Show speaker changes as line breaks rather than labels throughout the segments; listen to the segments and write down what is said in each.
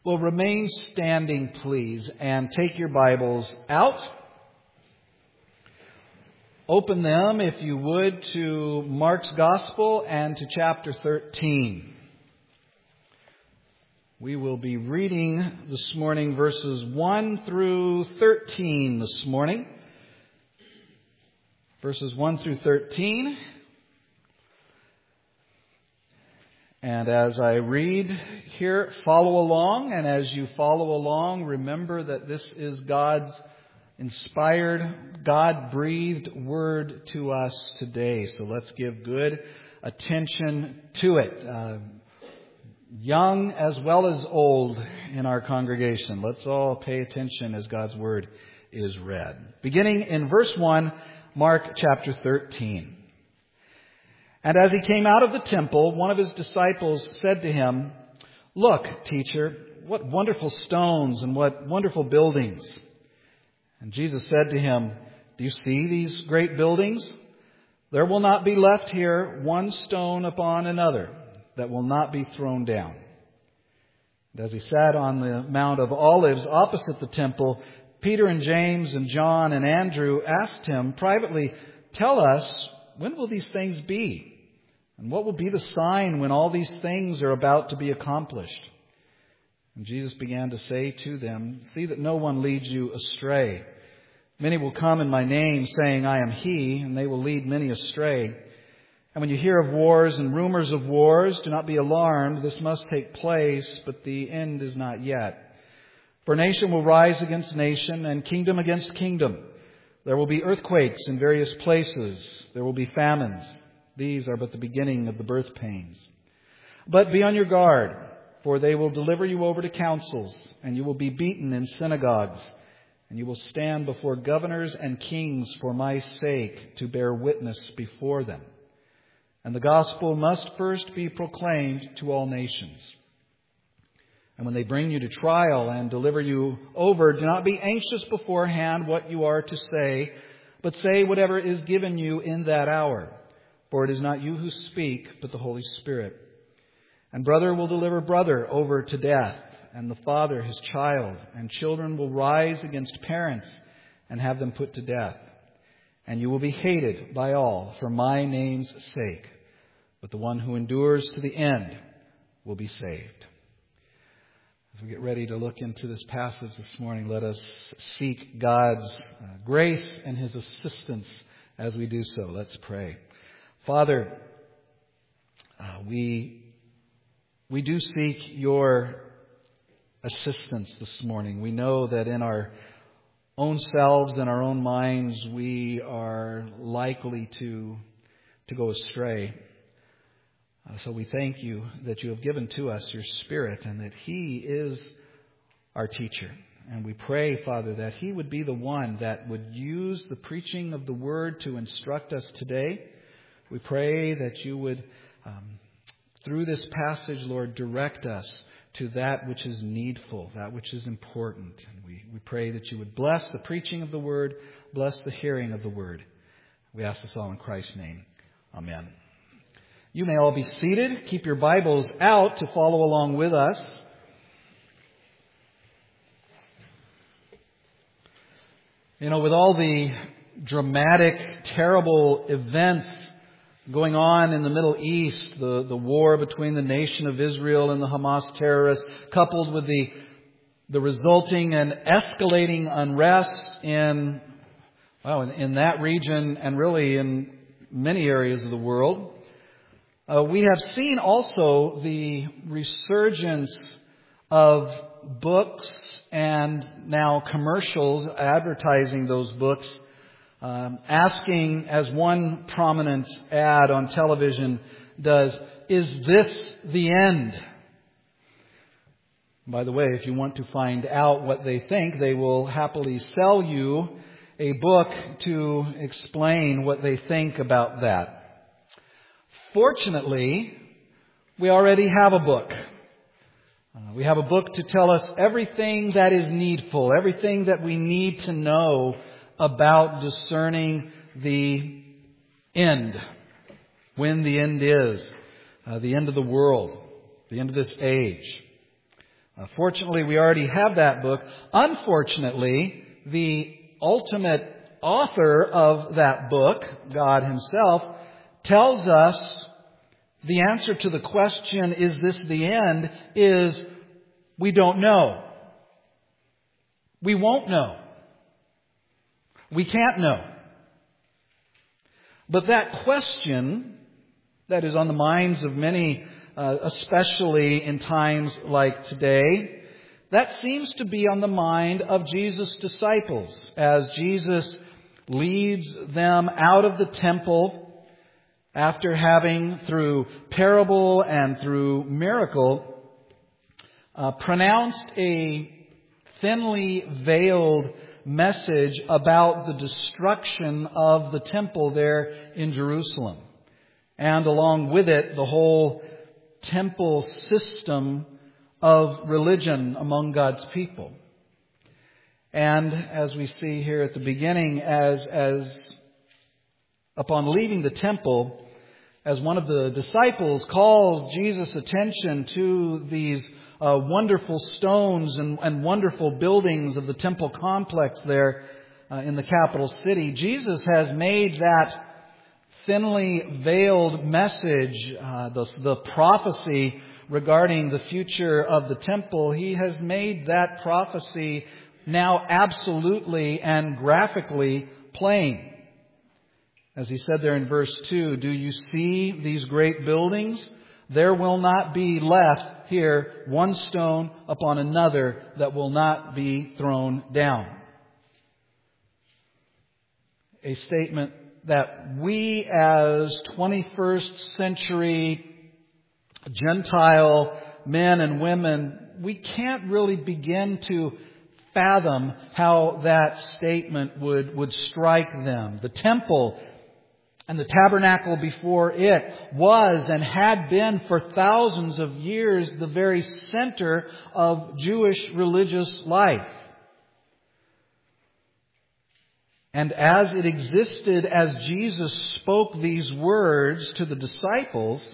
Well, remain standing, please, and take your Bibles out. Open them, if you would, to Mark's Gospel and to chapter 13. We will be reading this morning verses 1 through 13 this morning. Verses 1 through 13. And as I read here, follow along. And as you follow along, remember that this is God's inspired, God-breathed word to us today. So let's give good attention to it. Young as well as old in our congregation. Let's all pay attention as God's word is read. Beginning in verse 1, Mark chapter 13. And as he came out of the temple, one of his disciples said to him, "Look, teacher, what wonderful stones and what wonderful buildings." And Jesus said to him, "Do you see these great buildings? There will not be left here one stone upon another that will not be thrown down." And as he sat on the Mount of Olives opposite the temple, Peter and James and John and Andrew asked him privately, "Tell us, when will these things be? And what will be the sign when all these things are about to be accomplished?" And Jesus began to say to them, "See that no one leads you astray. Many will come in my name, saying, 'I am he,' and they will lead many astray. And when you hear of wars and rumors of wars, do not be alarmed. This must take place, but the end is not yet. For nation will rise against nation, and kingdom against kingdom. There will be earthquakes in various places. There will be famines. These are but the beginning of the birth pains. But be on your guard, for they will deliver you over to councils, and you will be beaten in synagogues, and you will stand before governors and kings for my sake to bear witness before them. And the gospel must first be proclaimed to all nations. And when they bring you to trial and deliver you over, do not be anxious beforehand what you are to say, but say whatever is given you in that hour. For it is not you who speak, but the Holy Spirit. And brother will deliver brother over to death, and the father his child, and children will rise against parents and have them put to death. And you will be hated by all for my name's sake, but the one who endures to the end will be saved." As we get ready to look into this passage this morning, let us seek God's grace and His assistance as we do so. Let's pray. Father, we do seek your assistance this morning. We know that in our own selves and our own minds, we are likely to go astray. So we thank you that you have given to us your Spirit and that He is our teacher. And we pray, Father, that He would be the one that would use the preaching of the Word to instruct us today. We pray that you would, through this passage, Lord, direct us to that which is needful, that which is important. And we pray that you would bless the preaching of the Word, bless the hearing of the Word. We ask this all in Christ's name. Amen. You may all be seated. Keep your Bibles out to follow along with us. You know, with all the dramatic, terrible events going on in the Middle East, the war between the nation of Israel and the Hamas terrorists, coupled with the resulting and escalating unrest in that region and really in many areas of the world, we have seen also the resurgence of books and now commercials advertising those books, asking, as one prominent ad on television does, "Is this the end?" By the way, if you want to find out what they think, they will happily sell you a book to explain what they think about that. Fortunately, we already have a book. We have a book to tell us everything that is needful, everything that we need to know about discerning the end, when the end is, the end of the world, the end of this age. Fortunately, we already have that book. Unfortunately, the ultimate author of that book, God Himself, tells us the answer to the question, is this the end, is we don't know. We won't know. We can't know. But that question that is on the minds of many, especially in times like today, that seems to be on the mind of Jesus' disciples as Jesus leads them out of the temple after having, through parable and through miracle, pronounced a thinly veiled message about the destruction of the temple there in Jerusalem. And along with it, the whole temple system of religion among God's people. And as we see here at the beginning, as upon leaving the temple, as one of the disciples calls Jesus' attention to these wonderful stones and wonderful buildings of the temple complex there in the capital city, Jesus has made that thinly veiled message, the prophecy regarding the future of the temple, He has made that prophecy now absolutely and graphically plain. As He said there in verse 2, "Do you see these great buildings? There will not be left here one stone upon another that will not be thrown down." A statement that we as 21st century Gentile men and women, we can't really begin to fathom how that statement would strike them. The temple and the tabernacle before it was and had been for thousands of years the very center of Jewish religious life. And as it existed as Jesus spoke these words to the disciples,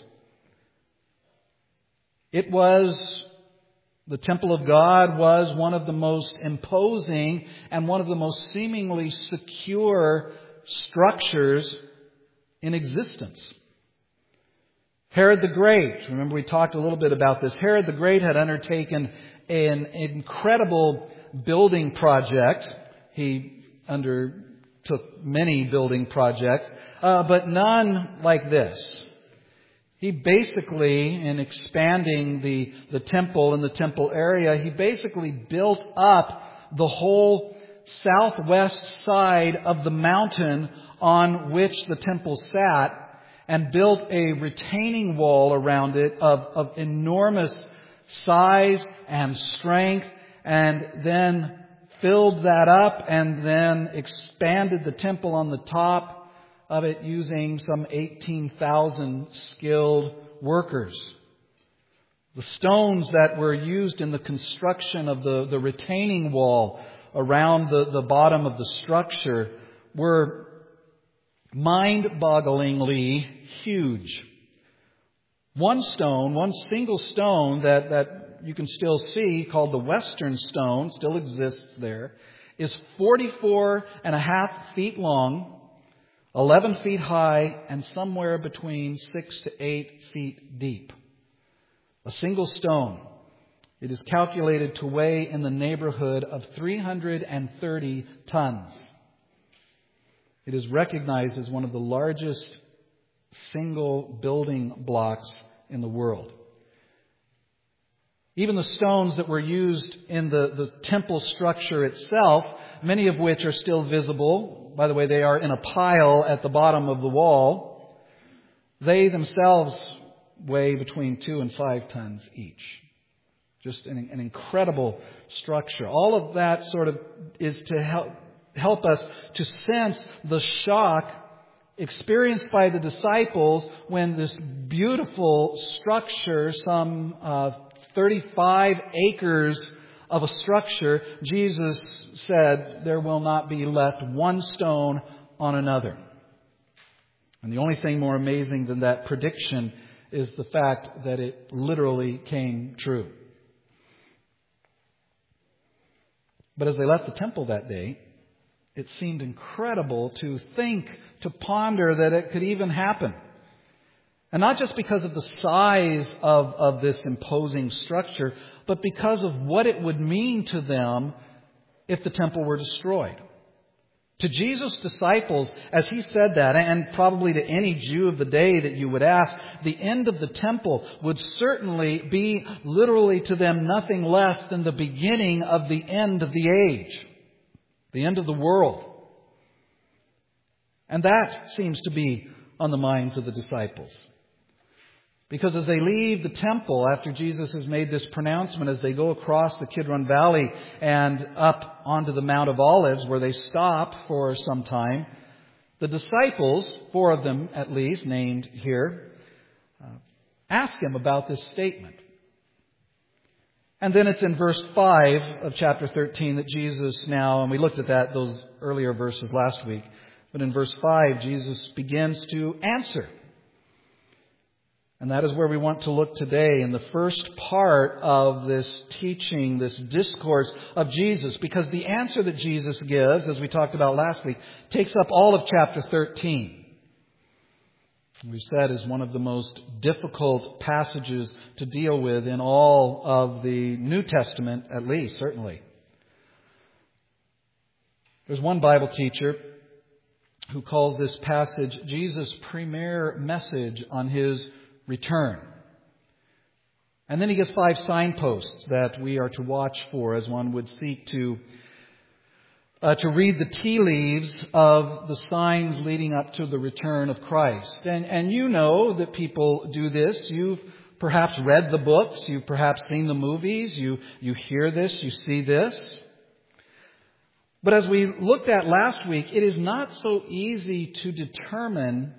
the temple of God was one of the most imposing and one of the most seemingly secure structures in existence. Herod the Great, remember we talked a little bit about this. Herod the Great had undertaken an incredible building project. He undertook many building projects, but none like this. He basically, in expanding the temple and the temple area, he basically built up the whole southwest side of the mountain on which the temple sat and built a retaining wall around it of enormous size and strength, and then filled that up and then expanded the temple on the top of it using some 18,000 skilled workers. The stones that were used in the construction of the retaining wall around the bottom of the structure were mind-bogglingly huge. One single stone that you can still see, called the Western Stone, still exists there, is 44.5 feet long, 11 feet high, and somewhere between 6 to 8 feet deep. A single stone. It is calculated to weigh in the neighborhood of 330 tons. It is recognized as one of the largest single building blocks in the world. Even the stones that were used in the temple structure itself, many of which are still visible. By the way, they are in a pile at the bottom of the wall. They themselves weigh between 2 and 5 tons each. Just an incredible structure. All of that sort of is to help us to sense the shock experienced by the disciples when this beautiful structure, some 35 acres of a structure, Jesus said, there will not be left one stone on another. And the only thing more amazing than that prediction is the fact that it literally came true. But as they left the temple that day, it seemed incredible to think, to ponder that it could even happen. And not just because of the size of this imposing structure, but because of what it would mean to them if the temple were destroyed. To Jesus' disciples, as he said that, and probably to any Jew of the day that you would ask, the end of the temple would certainly be literally to them nothing less than the beginning of the end of the age, the end of the world. And that seems to be on the minds of the disciples. Because as they leave the temple, after Jesus has made this pronouncement, as they go across the Kidron Valley and up onto the Mount of Olives, where they stop for some time, the disciples, 4 of them at least, named here, ask him about this statement. And then it's in verse 5 of chapter 13 that Jesus now, and we looked at those earlier verses last week, but in verse 5, Jesus begins to answer. And that is where we want to look today, in the first part of this teaching, this discourse of Jesus. Because the answer that Jesus gives, as we talked about last week, takes up all of chapter 13. We said is one of the most difficult passages to deal with in all of the New Testament, at least, certainly. There's one Bible teacher who calls this passage Jesus' premier message on His return. And then he gives 5 signposts that we are to watch for as one would seek to read the tea leaves of the signs leading up to the return of Christ. And you know that people do this. You've perhaps read the books. You've perhaps seen the movies. You hear this. You see this. But as we looked at last week, it is not so easy to determine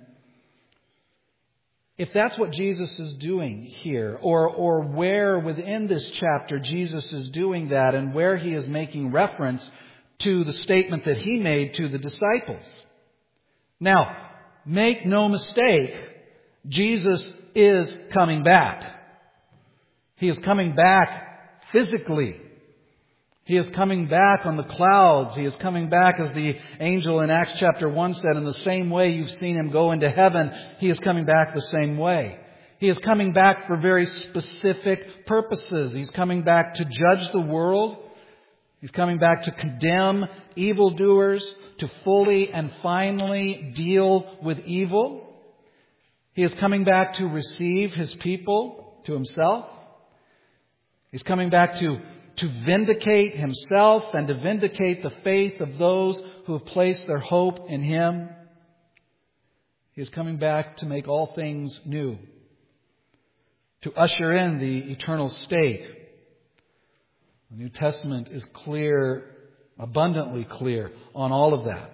if that's what Jesus is doing here, or where within this chapter Jesus is doing that, and where he is making reference to the statement that he made to the disciples. Now, make no mistake, Jesus is coming back. He is coming back physically. He is coming back on the clouds. He is coming back, as the angel in Acts chapter 1 said, in the same way you've seen him go into heaven, he is coming back the same way. He is coming back for very specific purposes. He's coming back to judge the world. He's coming back to condemn evildoers, to fully and finally deal with evil. He is coming back to receive his people to himself. He's coming back to vindicate himself and to vindicate the faith of those who have placed their hope in him. He is coming back to make all things new, to usher in the eternal state. The New Testament is clear, abundantly clear on all of that.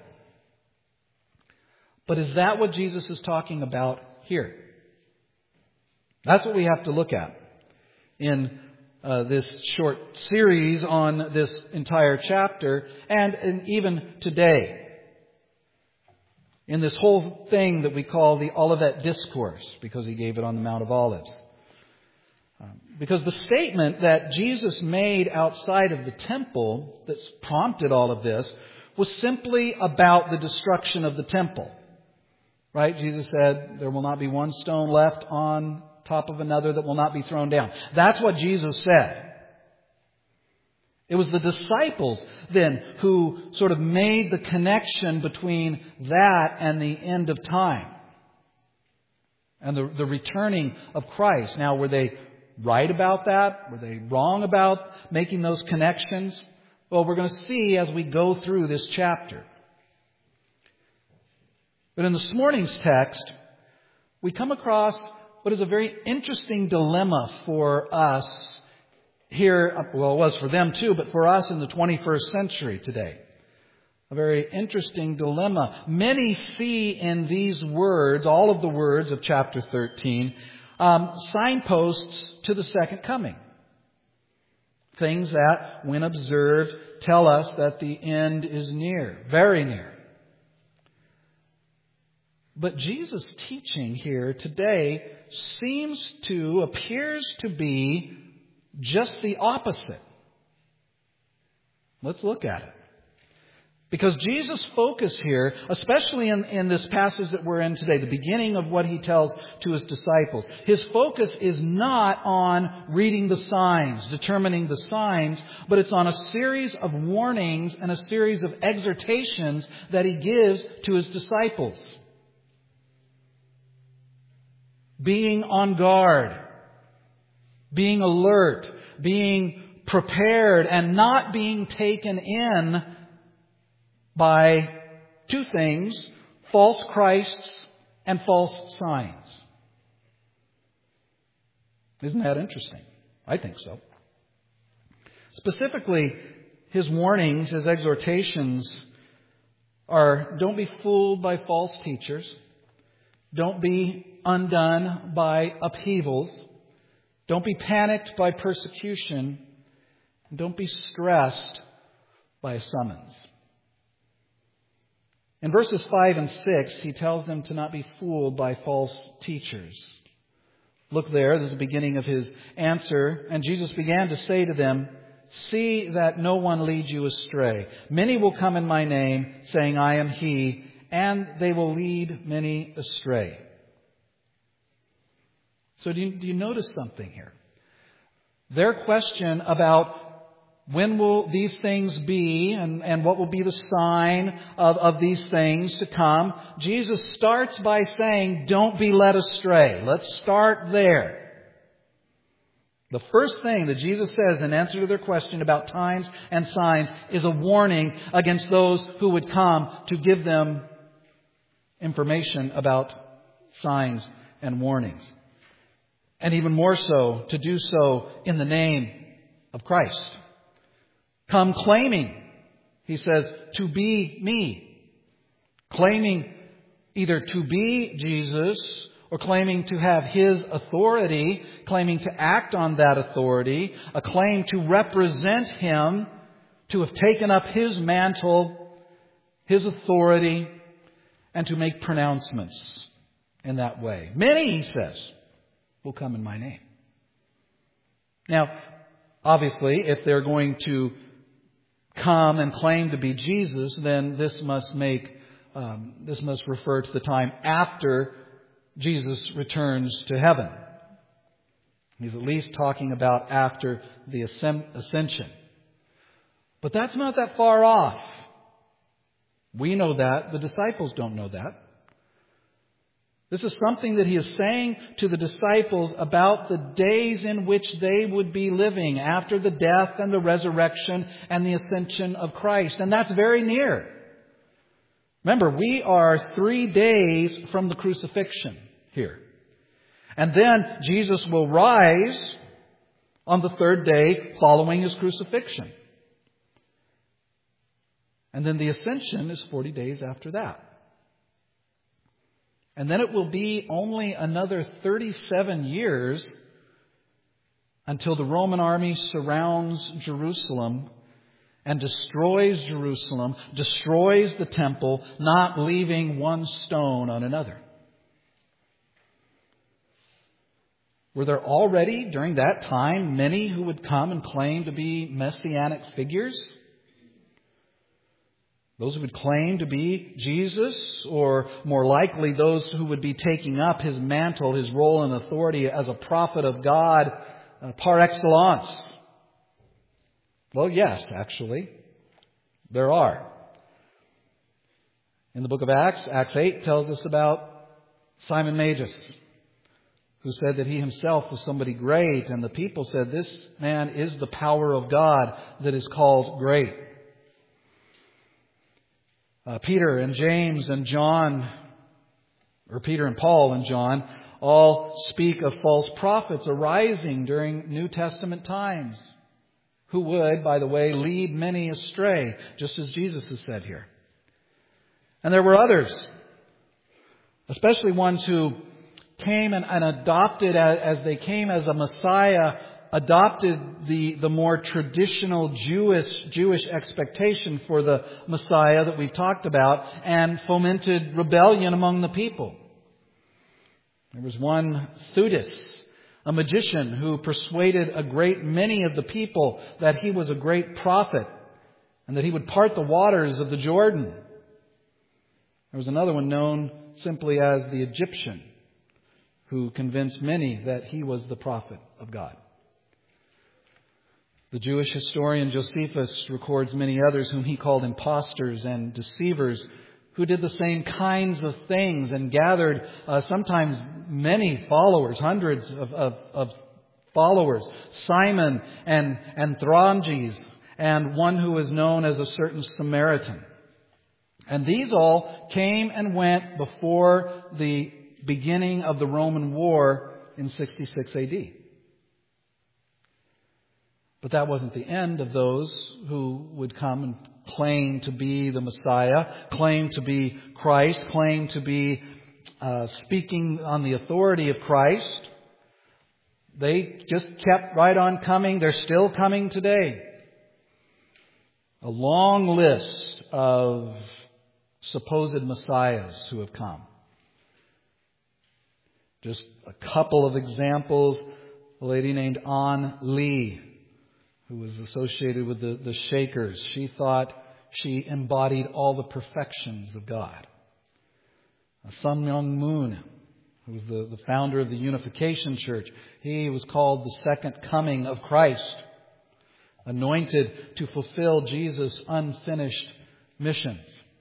But is that what Jesus is talking about here? That's what we have to look at in this short series on this entire chapter, and even today, in this whole thing that we call the Olivet Discourse, because he gave it on the Mount of Olives. Because the statement that Jesus made outside of the temple that's prompted all of this was simply about the destruction of the temple. Right? Jesus said, there will not be one stone left on top of another that will not be thrown down. That's what Jesus said. It was the disciples then who sort of made the connection between that and the end of time and the returning of Christ. Now, were they right about that? Were they wrong about making those connections? Well, we're going to see as we go through this chapter. But in this morning's text, we come across what is a very interesting dilemma for us here. Well, it was for them too, but for us in the 21st century today. A very interesting dilemma. Many see in these words, all of the words of chapter 13, signposts to the second coming. Things that, when observed, tell us that the end is near, very near. But Jesus' teaching here today appears to be just the opposite. Let's look at it. Because Jesus' focus here, especially in this passage that we're in today, the beginning of what He tells to His disciples, His focus is not on reading the signs, determining the signs, but it's on a series of warnings and a series of exhortations that He gives to His disciples. Being on guard, being alert, being prepared, and not being taken in by two things: false Christs and false signs. Isn't that interesting? I think so. Specifically, His warnings, His exhortations are: don't be fooled by false teachers. Don't be undone by upheavals. Don't be panicked by persecution. And don't be stressed by a summons. In verses 5 and 6, He tells them to not be fooled by false teachers. Look there, this is the beginning of His answer. And Jesus began to say to them, "See that no one leads you astray. Many will come in my name, saying, 'I am He,' and they will lead many astray." So do you notice something here? Their question about when will these things be and what will be the sign of these things to come, Jesus starts by saying, don't be led astray. Let's start there. The first thing that Jesus says in answer to their question about times and signs is a warning against those who would come to give them information about signs and warnings. And even more so, to do so in the name of Christ. Come claiming, He says, to be me. Claiming either to be Jesus or claiming to have His authority, claiming to act on that authority, a claim to represent Him, to have taken up His mantle, His authority, and to make pronouncements in that way. Many, He says, will come in my name. Now, obviously, if they're going to come and claim to be Jesus, then this must refer to the time after Jesus returns to heaven. He's at least talking about after the ascension. But that's not that far off. We know that. The disciples don't know that. This is something that He is saying to the disciples about the days in which they would be living after the death and the resurrection and the ascension of Christ. And that's very near. Remember, we are 3 days from the crucifixion here. And then Jesus will rise on the 3rd day following His crucifixion. And then the ascension is 40 days after that. And then it will be only another 37 years until the Roman army surrounds Jerusalem and destroys Jerusalem, destroys the temple, not leaving one stone on another. Were there already, during that time, many who would come and claim to be messianic figures? Those who would claim to be Jesus, or more likely those who would be taking up His mantle, His role and authority as a prophet of God par excellence. Well, yes, actually, there are. In the book of Acts, Acts 8 tells us about Simon Magus, who said that he himself was somebody great, and the people said, this man is the power of God that is called great. Peter and James and John, or Peter and Paul and John, all speak of false prophets arising during New Testament times, who would, by the way, lead many astray, just as Jesus has said here. And there were others, especially ones who came and adopted, as they came as a Messiah, adopted the more traditional Jewish expectation for the Messiah that we've talked about, and fomented rebellion among the people. There was one Theudas, a magician, who persuaded a great many of the people that he was a great prophet, and that He would part the waters of the Jordan. There was another one known simply as the Egyptian, who convinced many that he was the prophet of God. The Jewish historian Josephus records many others whom he called impostors and deceivers, who did the same kinds of things and gathered sometimes many followers, hundreds of followers. Simon and Androges, and one who is known as a certain Samaritan. And these all came and went before the beginning of the Roman war in 66 AD. But that wasn't the end of those who would come and claim to be the Messiah, claim to be Christ, claim to be speaking on the authority of Christ. They just kept right on coming. They're still coming today. A long list of supposed messiahs who have come. Just a couple of examples. A lady named An Lee, who was associated with the Shakers. She thought she embodied all the perfections of God. Sun Myung Moon, who was the founder of the Unification Church. He was called the second coming of Christ, anointed to fulfill Jesus' unfinished missions.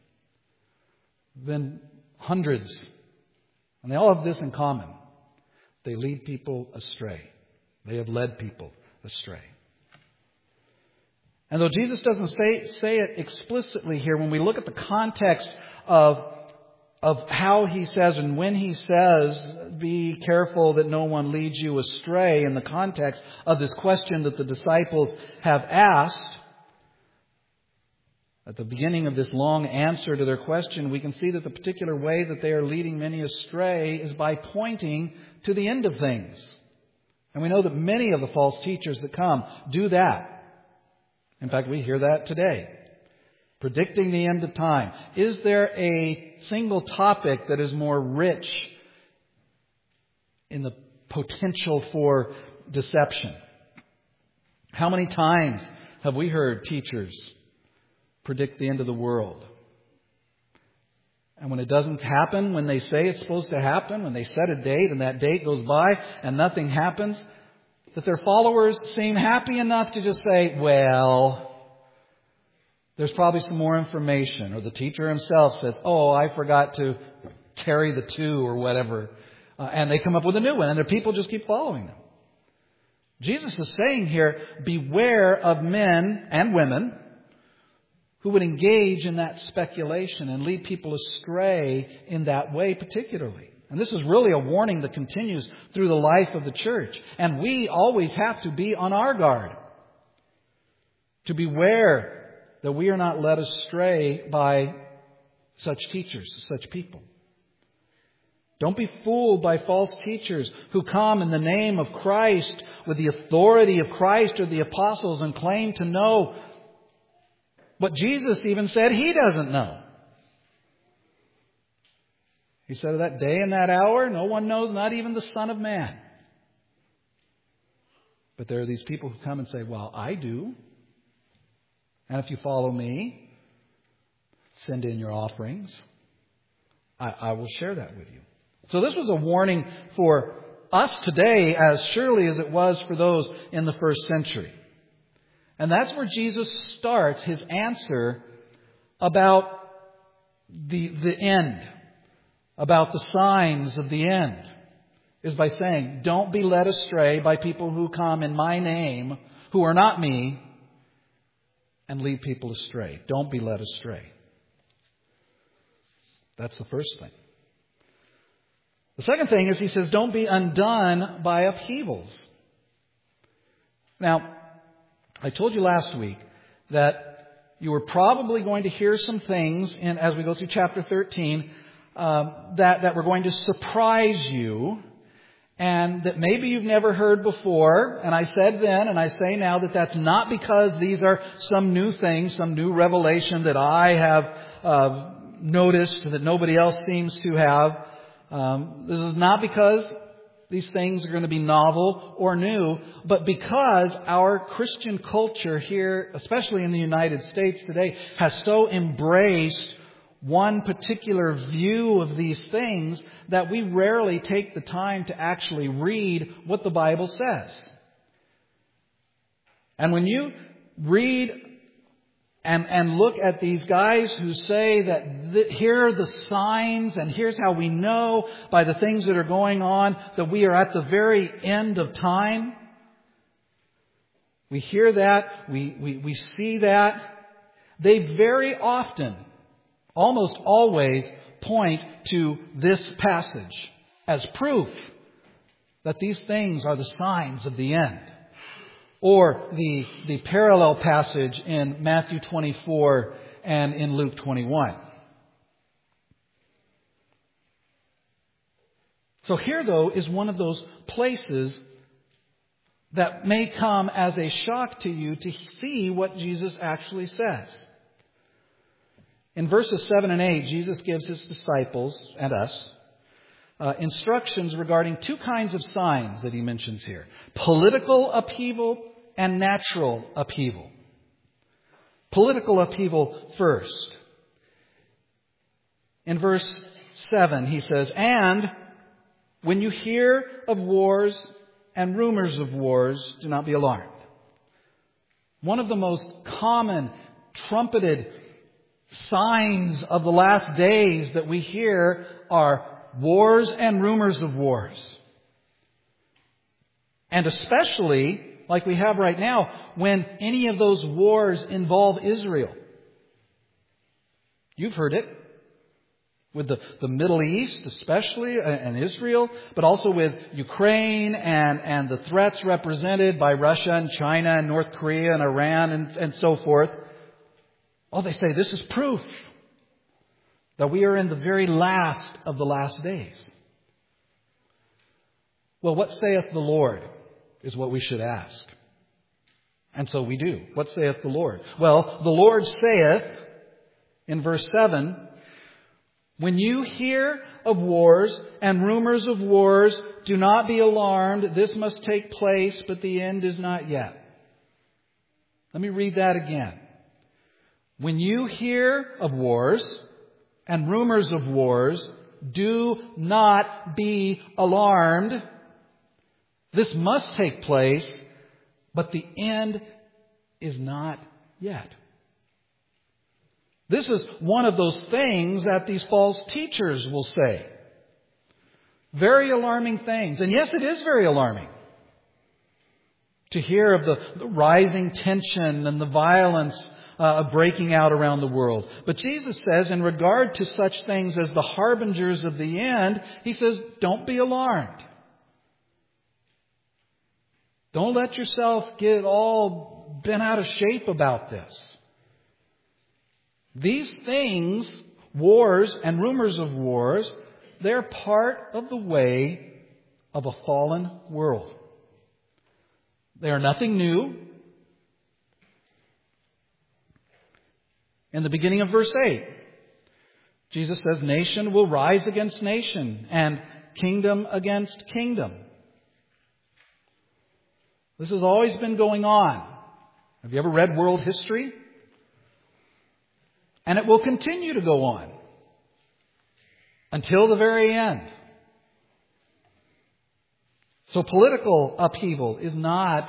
Been hundreds. And they all have this in common. They lead people astray. They have led people astray. And though Jesus doesn't say it explicitly here, when we look at the context of how He says and when He says, be careful that no one leads you astray, in the context of this question that the disciples have asked, at the beginning of this long answer to their question, we can see that the particular way that they are leading many astray is by pointing to the end of things. And we know that many of the false teachers that come do that. In fact, we hear that today. Predicting the end of time. Is there a single topic that is more rich in the potential for deception? How many times have we heard teachers predict the end of the world? And when it doesn't happen, when they say it's supposed to happen, when they set a date and that date goes by and nothing happens, that their followers seem happy enough to just say, well, there's probably some more information. Or the teacher himself says, oh, I forgot to carry the 2 or whatever. And they come up with a new one, and their people just keep following them. Jesus is saying here, beware of men and women who would engage in that speculation and lead people astray in that way particularly. And this is really a warning that continues through the life of the church. And we always have to be on our guard to beware that we are not led astray by such teachers, such people. Don't be fooled by false teachers who come in the name of Christ with the authority of Christ or the apostles and claim to know what Jesus even said He doesn't know. He said, of that day and that hour, no one knows, not even the Son of Man. But there are these people who come and say, well, I do. And if you follow me, send in your offerings. I will share that with you. So this was a warning for us today as surely as it was for those in the first century. And that's where Jesus starts His answer about the end, about the signs of the end, is by saying, don't be led astray by people who come in my name, who are not me, and lead people astray. Don't be led astray. That's the first thing. The second thing is He says, don't be undone by upheavals. Now, I told you last week that you were probably going to hear some things as we go through chapter 13 that were going to surprise you and that maybe you've never heard before. And I said then and I say now that that's not because these are some new things, some new revelation that I have noticed that nobody else seems to have. This is not because these things are going to be novel or new, but because our Christian culture here, especially in the United States today, has so embraced one particular view of these things that we rarely take the time to actually read what the Bible says. And when you read and look at these guys who say that here are the signs and here's how we know by the things that are going on that we are at the very end of time. We hear that. We see that. They very often, almost always, point to this passage as proof that these things are the signs of the end. Or the parallel passage in Matthew 24 and in Luke 21. So here, though, is one of those places that may come as a shock to you to see what Jesus actually says. In verses 7 and 8, Jesus gives His disciples and us instructions regarding two kinds of signs that He mentions here. Political upheaval and natural upheaval. Political upheaval first. In verse 7, He says, "And when you hear of wars and rumors of wars, do not be alarmed." One of the most common trumpeted signs of the last days that we hear are wars and rumors of wars. And especially, like we have right now, when any of those wars involve Israel. You've heard it. With the Middle East especially, and Israel, but also with Ukraine and the threats represented by Russia and China and North Korea and Iran and so forth. Oh, they say this is proof that we are in the very last of the last days. Well, what saith the Lord is what we should ask. And so we do. What saith the Lord? Well, the Lord saith in verse 7, "When you hear of wars and rumors of wars, do not be alarmed. This must take place, but the end is not yet." Let me read that again. When you hear of wars and rumors of wars, do not be alarmed. This must take place, but the end is not yet. This is one of those things that these false teachers will say. Very alarming things. And yes, it is very alarming to hear of the rising tension and the violence breaking out around the world. But Jesus says, in regard to such things as the harbingers of the end, He says, don't be alarmed. Don't let yourself get all bent out of shape about this. These things, wars and rumors of wars, they're part of the way of a fallen world. They are nothing new. In the beginning of verse 8, Jesus says, "Nation will rise against nation and kingdom against kingdom." This has always been going on. Have you ever read world history? And it will continue to go on until the very end. So political upheaval is not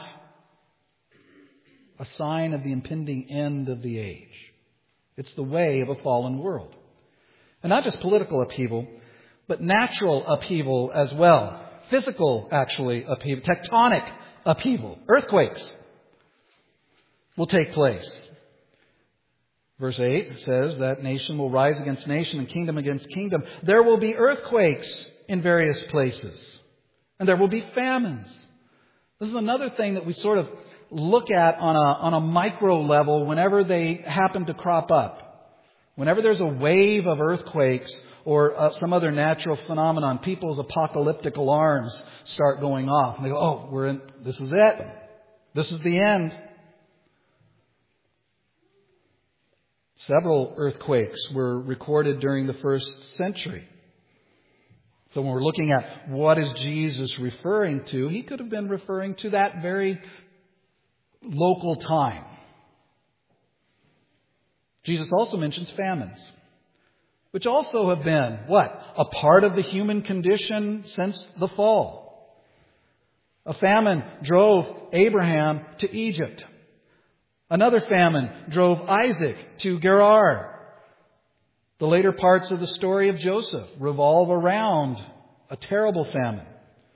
a sign of the impending end of the age. It's the way of a fallen world. And not just political upheaval, but natural upheaval as well. Physical, actually, upheaval. Tectonic upheaval. Earthquakes will take place. Verse 8 says that nation will rise against nation and kingdom against kingdom. There will be earthquakes in various places. And there will be famines. This is another thing that we sort of look at on a micro level whenever they happen to crop up. Whenever there's a wave of earthquakes or some other natural phenomenon, people's apocalyptic alarms start going off. And they go, oh, this is it. This is the end. Several earthquakes were recorded during the first century. So when we're looking at what is Jesus referring to, he could have been referring to that very local time. Jesus also mentions famines, which also have been, what? A part of the human condition since the fall. A famine drove Abraham to Egypt. Another famine drove Isaac to Gerar. The later parts of the story of Joseph revolve around a terrible famine.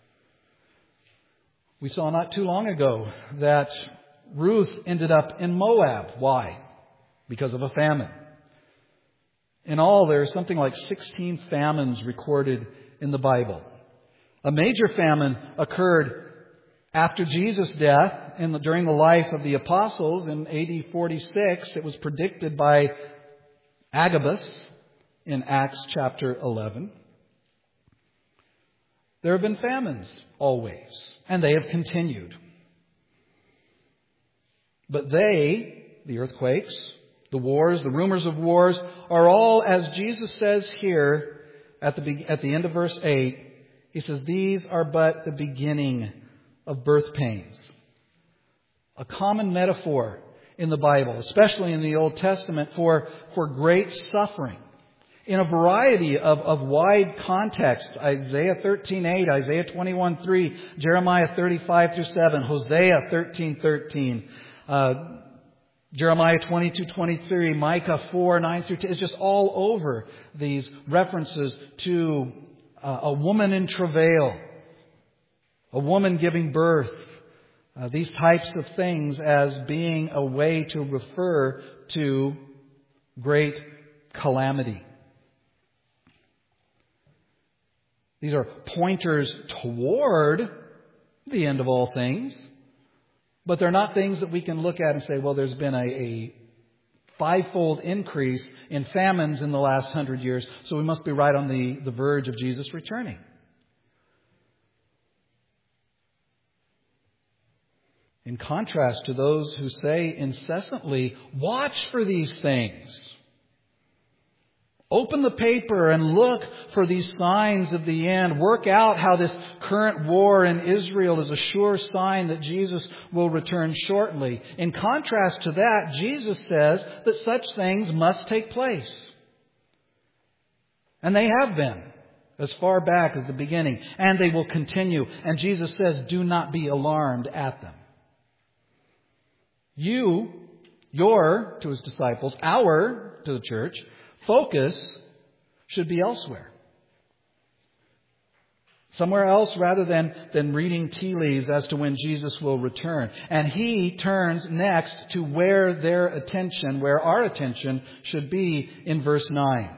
We saw not too long ago that Ruth ended up in Moab. Why? Because of a famine. In all, there's something like 16 famines recorded in the Bible. A major famine occurred after Jesus' death during the life of the apostles in AD 46. It was predicted by Agabus in Acts chapter 11. There have been famines always, and they have continued. But they, the earthquakes, the wars, the rumors of wars, are all, as Jesus says here at the end of verse 8, he says, these are but the beginning of birth pains. A common metaphor in the Bible, especially in the Old Testament, for great suffering in a variety of wide contexts. Isaiah 13:8, Isaiah 21:3, Jeremiah 35-7, Hosea 13:13, Jeremiah 22:23, Micah 4:9-10. It's just all over these references to a woman in travail, a woman giving birth. These types of things as being a way to refer to great calamity. These are pointers toward the end of all things, but they're not things that we can look at and say, well, there's been a fivefold increase in famines in the last 100 years, so we must be right on the verge of Jesus returning. In contrast to those who say incessantly, watch for these things. Open the paper and look for these signs of the end. Work out how this current war in Israel is a sure sign that Jesus will return shortly. In contrast to that, Jesus says that such things must take place. And they have been, as far back as the beginning. And they will continue. And Jesus says, do not be alarmed at them. Your, to his disciples, our, to the church, focus should be elsewhere. Somewhere else rather than reading tea leaves as to when Jesus will return. And he turns next to where our attention should be in verse 9.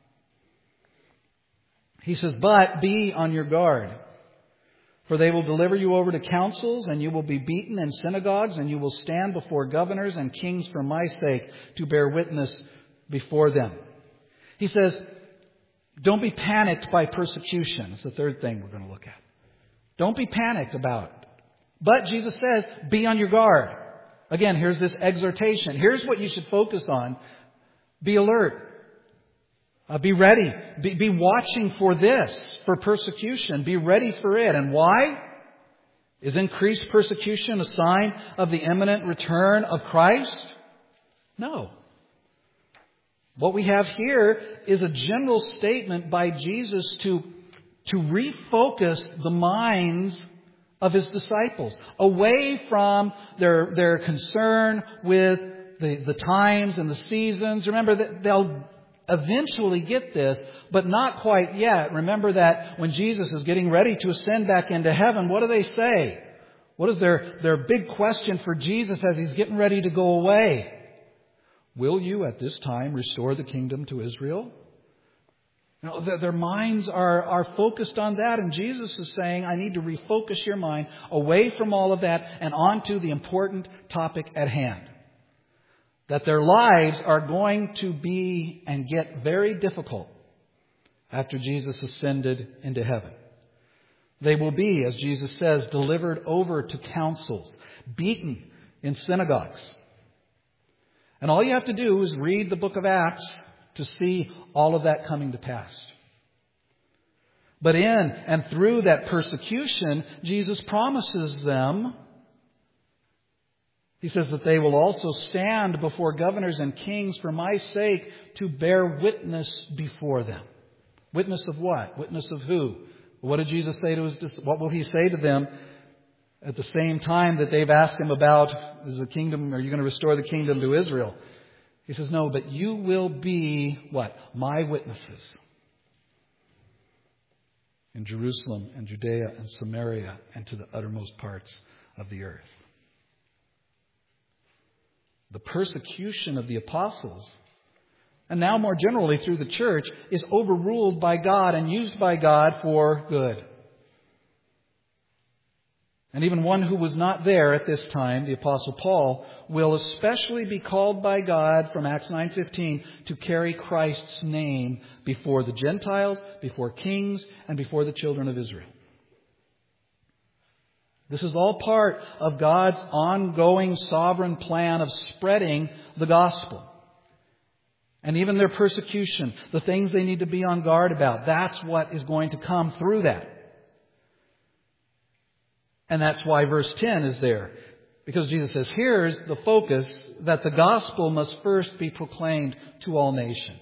He says, but be on your guard. For they will deliver you over to councils, and you will be beaten in synagogues, and you will stand before governors and kings for my sake to bear witness before them. He says, don't be panicked by persecution. It's the third thing we're going to look at. Don't be panicked about it. But Jesus says, be on your guard. Again, here's this exhortation. Here's what you should focus on. Be alert. Be ready. Be watching for this, for persecution. Be ready for it. And why? Is increased persecution a sign of the imminent return of Christ? No. What we have here is a general statement by Jesus to refocus the minds of his disciples away from their concern with the times and the seasons. Remember that they'll eventually get this, but not quite yet. Remember that when Jesus is getting ready to ascend back into heaven, what do they say? What is their big question for Jesus as he's getting ready to go away? Will you at this time restore the kingdom to Israel? You know, their minds are focused on that, and Jesus is saying, I need to refocus your mind away from all of that and onto the important topic at hand. That their lives are going to be and get very difficult after Jesus ascended into heaven. They will be, as Jesus says, delivered over to councils, beaten in synagogues. And all you have to do is read the book of Acts to see all of that coming to pass. But in and through that persecution, Jesus promises them, He says that they will also stand before governors and kings for my sake to bear witness before them. Witness of what? Witness of who? What did Jesus say to His disciples? What will He say to them at the same time that they've asked Him about, is the kingdom, are you going to restore the kingdom to Israel? He says, no, but you will be what? My witnesses. In Jerusalem and Judea and Samaria and to the uttermost parts of the earth. The persecution of the apostles, and now more generally through the church, is overruled by God and used by God for good. And even one who was not there at this time, the Apostle Paul, will especially be called by God from Acts 9:15 to carry Christ's name before the Gentiles, before kings, and before the children of Israel. This is all part of God's ongoing sovereign plan of spreading the gospel. And even their persecution, the things they need to be on guard about, that's what is going to come through that. And that's why verse 10 is there. Because Jesus says, here's the focus, that the gospel must first be proclaimed to all nations.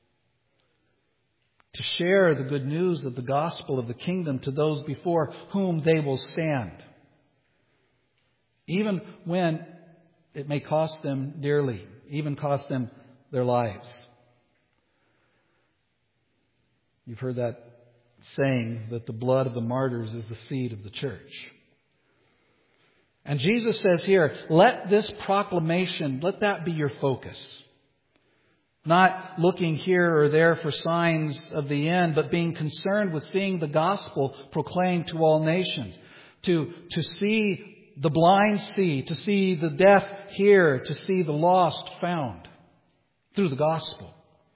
To share the good news of the gospel of the kingdom to those before whom they will stand. Even when it may cost them dearly, even cost them their lives. You've heard that saying that the blood of the martyrs is the seed of the church. And Jesus says here, let this proclamation, let that be your focus. Not looking here or there for signs of the end, but being concerned with seeing the gospel proclaimed to all nations. To see the blind see, to see the deaf hear, to see the lost found through the gospel.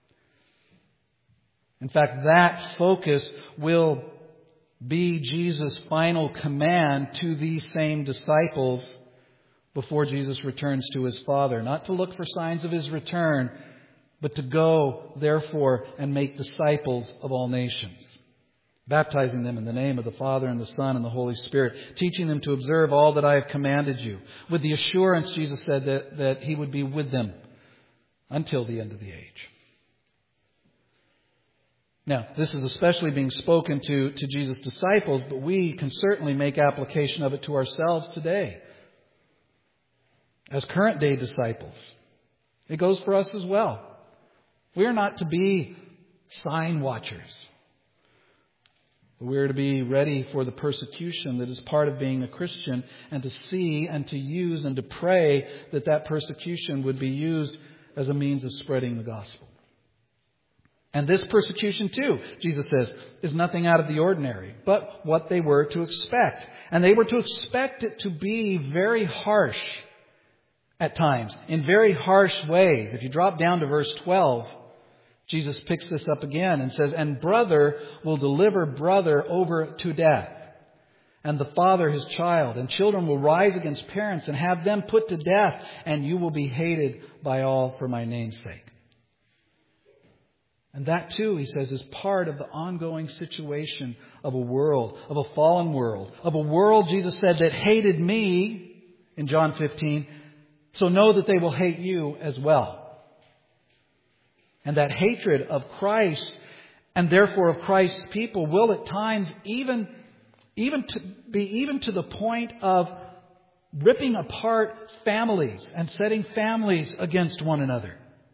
In fact, that focus will be Jesus' final command to these same disciples before Jesus returns to His Father. Not to look for signs of His return, but to go, therefore, and make disciples of all nations. Baptizing them in the name of the Father and the Son and the Holy Spirit. Teaching them to observe all that I have commanded you. With the assurance, Jesus said, that He would be with them until the end of the age. Now, this is especially being spoken to Jesus' disciples, but we can certainly make application of it to ourselves today. As current day disciples. It goes for us as well. We are not to be sign watchers. We are to be ready for the persecution that is part of being a Christian, and to see and to use and to pray that persecution would be used as a means of spreading the gospel. And this persecution too, Jesus says, is nothing out of the ordinary, but what they were to expect. And they were to expect it to be very harsh at times, in very harsh ways. If you drop down to verse 12, Jesus picks this up again and says, and brother will deliver brother over to death, and the father his child, and children will rise against parents and have them put to death, and you will be hated by all for my name's sake. And that too, he says, is part of the ongoing situation of a world, of a fallen world, of a world, Jesus said, that hated me in John 15. So know that they will hate you as well. And that hatred of Christ, and therefore of Christ's people, will at times even to the point of ripping apart families and setting families against one another.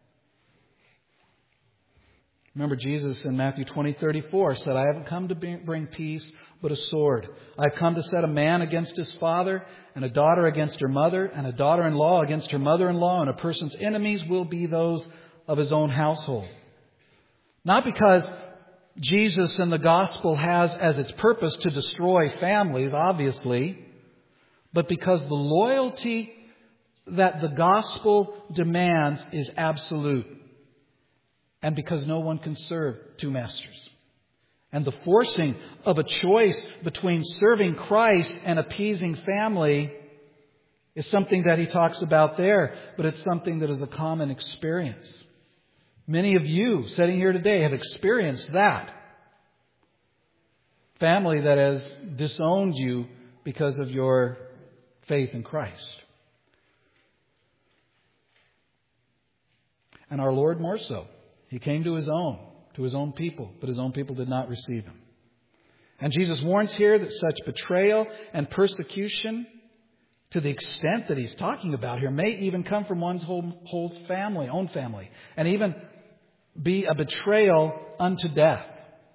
Remember, Jesus in Matthew 20:34 said, I haven't come to bring peace, but a sword. I've come to set a man against his father, and a daughter against her mother, and a daughter-in-law against her mother-in-law, and a person's enemies will be those of his own household. Not because Jesus and the gospel has as its purpose to destroy families, obviously, but because the loyalty that the gospel demands is absolute. And because no one can serve two masters. And the forcing of a choice between serving Christ and appeasing family is something that he talks about there, but it's something that is a common experience. Many of you sitting here today have experienced that. family that has disowned you because of your faith in Christ. And our Lord more so. He came to His own people, but His own people did not receive Him. And Jesus warns here that such betrayal and persecution, to the extent that He's talking about here, may even come from one's whole family, own family, and even be a betrayal unto death.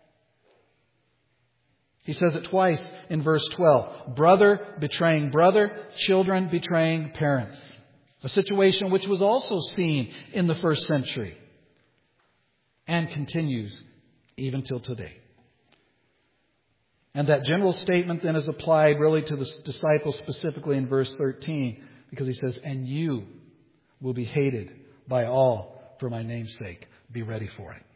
He says it twice in verse 12. Brother betraying brother, children betraying parents. A situation which was also seen in the first century and continues even till today. And that general statement then is applied really to the disciples specifically in verse 13, because He says, and you will be hated by all for my name's sake. Be ready for it.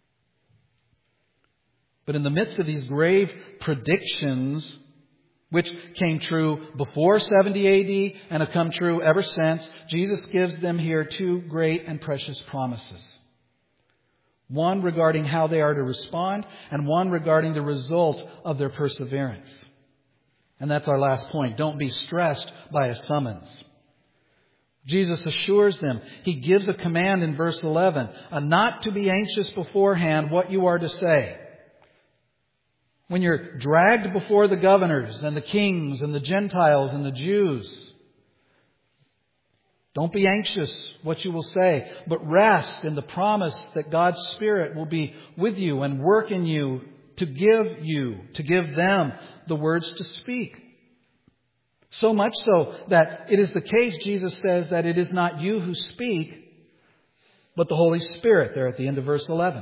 But in the midst of these grave predictions, which came true before 70 AD and have come true ever since, Jesus gives them here two great and precious promises. One regarding how they are to respond, and one regarding the result of their perseverance. And that's our last point. Don't be stressed by a summons. Jesus assures them. He gives a command in verse 11, not to be anxious beforehand what you are to say. When you're dragged before the governors and the kings and the Gentiles and the Jews, don't be anxious what you will say, but rest in the promise that God's Spirit will be with you and work in you to give them the words to speak. So much so that it is the case, Jesus says, that it is not you who speak, but the Holy Spirit, there at the end of verse 11.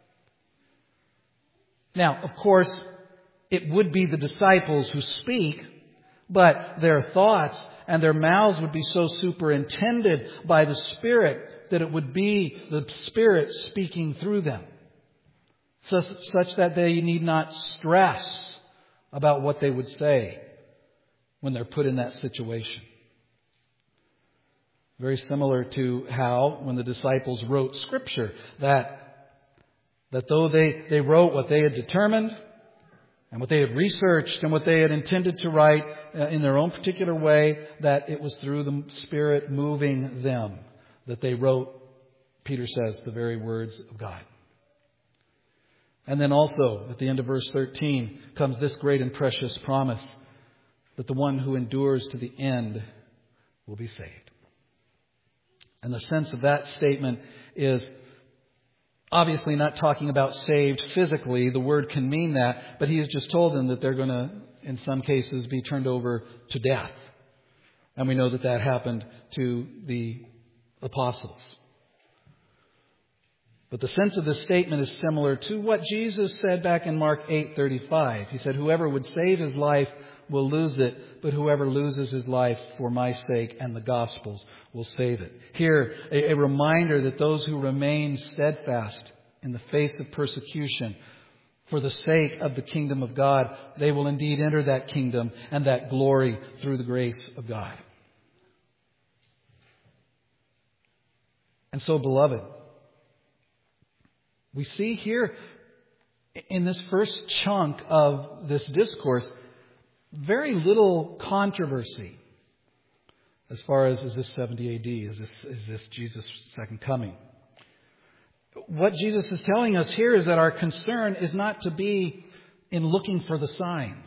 Now, of course, it would be the disciples who speak, but their thoughts and their mouths would be so superintended by the Spirit that it would be the Spirit speaking through them, such that they need not stress about what they would say when they're put in that situation. Very similar to how, when the disciples wrote Scripture, that though they wrote what they had determined and what they had researched and what they had intended to write in their own particular way, that it was through the Spirit moving them that they wrote, Peter says, the very words of God. And then also, at the end of verse 13, comes this great and precious promise that the one who endures to the end will be saved. And the sense of that statement is obviously not talking about saved physically. The word can mean that, but He has just told them that they're going to, in some cases, be turned over to death. And we know that that happened to the apostles. But the sense of this statement is similar to what Jesus said back in Mark 8:35. He said, whoever would save his life will lose it, but whoever loses his life for my sake and the gospel's will save it. Here, a reminder that those who remain steadfast in the face of persecution for the sake of the kingdom of God, they will indeed enter that kingdom and that glory through the grace of God. And so, beloved, we see here in this first chunk of this discourse very little controversy as far as, is this 70 AD? Is this Jesus' second coming? What Jesus is telling us here is that our concern is not to be in looking for the signs.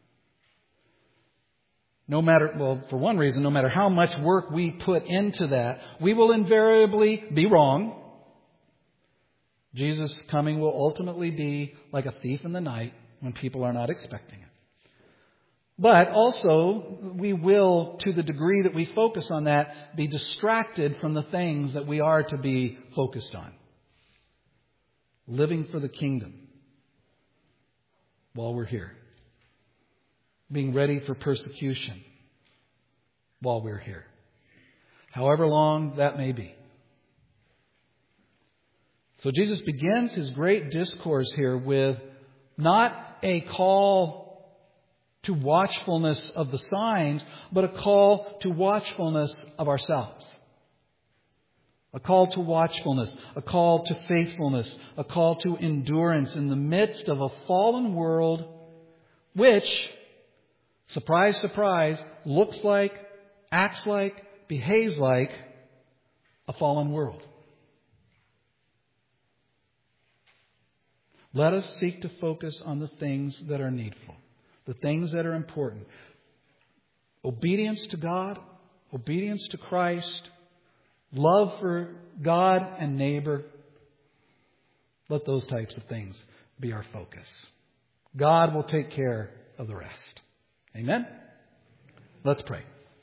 For one reason, no matter how much work we put into that, we will invariably be wrong. Jesus' coming will ultimately be like a thief in the night when people are not expecting it. But also, we will, to the degree that we focus on that, be distracted from the things that we are to be focused on. Living for the kingdom while we're here. Being ready for persecution while we're here. However long that may be. So Jesus begins His great discourse here with not a call to watchfulness of the signs, but a call to watchfulness of ourselves. A call to watchfulness, a call to faithfulness, a call to endurance in the midst of a fallen world which, surprise, surprise, looks like, acts like, behaves like a fallen world. Let us seek to focus on the things that are needful, the things that are important. Obedience to God, obedience to Christ, love for God and neighbor. Let those types of things be our focus. God will take care of the rest. Amen? Let's pray.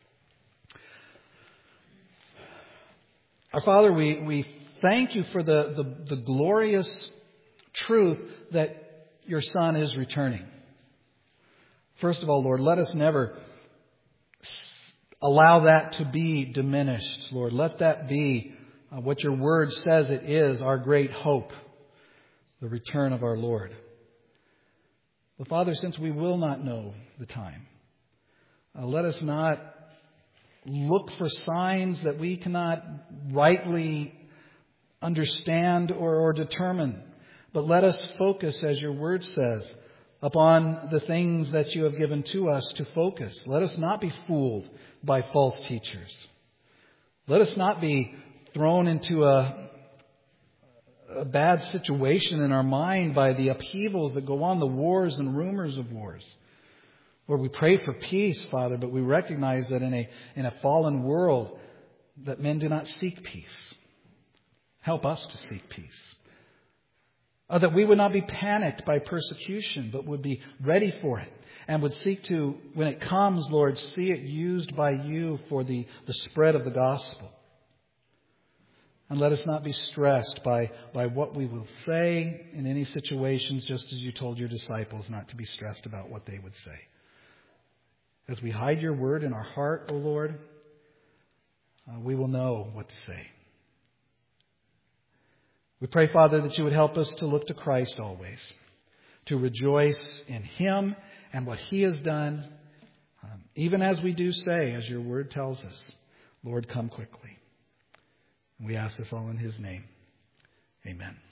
Our Father, we thank you for the glorious truth that your Son is returning. First of all, Lord, let us never allow that to be diminished. Lord, let that be what your word says it is, our great hope, the return of our Lord. But Father, since we will not know the time, let us not look for signs that we cannot rightly understand or determine. But let us focus, as your word says, upon the things that you have given to us to focus. Let us not be fooled by false teachers. Let us not be thrown into a bad situation in our mind by the upheavals that go on, the wars and rumors of wars. Lord, we pray for peace, Father, but we recognize that in a fallen world that men do not seek peace. Help us to seek peace. That we would not be panicked by persecution, but would be ready for it and would seek to, when it comes, Lord, see it used by you for the spread of the gospel. And let us not be stressed by what we will say in any situations, just as you told your disciples not to be stressed about what they would say. As we hide your word in our heart, O Lord, we will know what to say. We pray, Father, that you would help us to look to Christ always, to rejoice in him and what he has done, even as we do say, as your word tells us, Lord, come quickly. And we ask this all in his name. Amen.